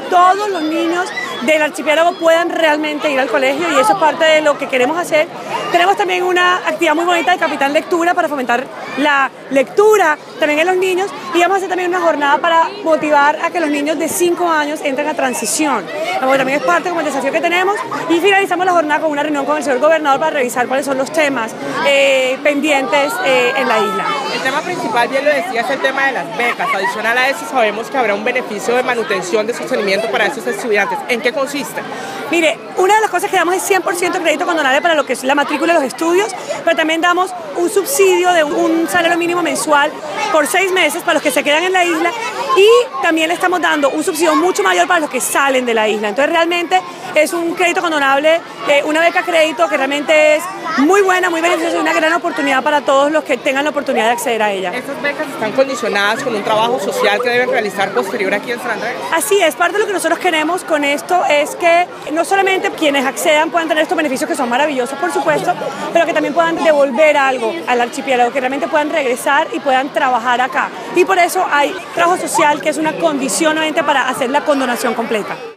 todos los niños del archipiélago puedan realmente ir al colegio, y eso es parte de lo que queremos hacer. Tenemos también una actividad muy bonita de Capitán Lectura para fomentar la lectura también en los niños, y vamos a hacer también una jornada para motivar a que los niños de 5 años entren a transición. También es parte como el desafío que tenemos, y finalizamos la jornada con una reunión con el señor gobernador para revisar cuáles son los temas pendientes en la isla. El tema principal, bien lo decía, es el tema de las becas. Adicional a eso, sabemos que habrá un beneficio de manutención, de sostenimiento para esos estudiantes. ¿En qué consiste? Mire, una de las cosas que damos es 100% crédito condonable para lo que es la matrícula de los estudios, pero también damos un subsidio de un salario mínimo mensual por 6 meses para los que se quedan en la isla, y también le estamos dando un subsidio mucho mayor para los que salen de la isla. Entonces realmente es un crédito condonable, una beca crédito que realmente es muy buena, muy beneficiosa y una gran oportunidad para todos los que tengan la oportunidad de acceder a ella. ¿Estas becas están condicionadas con un trabajo social que deben realizar posterior aquí en San Andrés? Así es, parte de lo que nosotros queremos con esto es que no solamente quienes accedan puedan tener estos beneficios que son maravillosos, por supuesto, pero que también puedan devolver algo al archipiélago, que realmente puedan regresar y puedan trabajar acá. Y por eso hay trabajo social, que es una condición obviamente para hacer la condonación completa.